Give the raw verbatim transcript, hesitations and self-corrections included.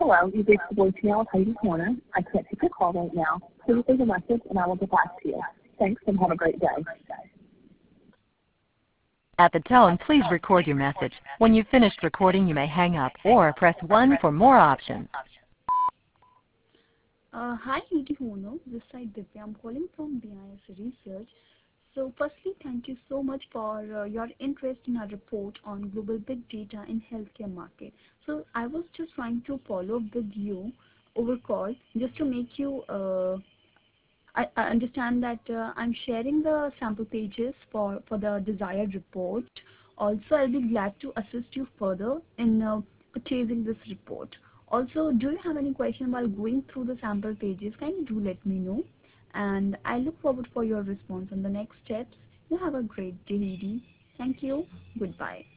Hello, you've reached the voicemail of Heidi Corner. I can't take your call right now. Please leave a message and I will get back to you. Thanks and have a great day. At the tone, please record your message. When you've finished recording, you may hang up or press one for more options. Uh, hi, Heidi Hono. This side Divya. I'm calling from B I S Research. So firstly, thank you so much for uh, your interest in our report on global big data in healthcare market. So I was just trying to follow up with you over call just to make you uh, I, I understand that uh, I'm sharing the sample pages for, for the desired report. Also, I'll be glad to assist you further in uh, purchasing this report. Also, do you have any question while going through the sample pages? Kindly do let me know. And I look forward for your response on the next steps. You have a great day, Edie. Thank you. Goodbye.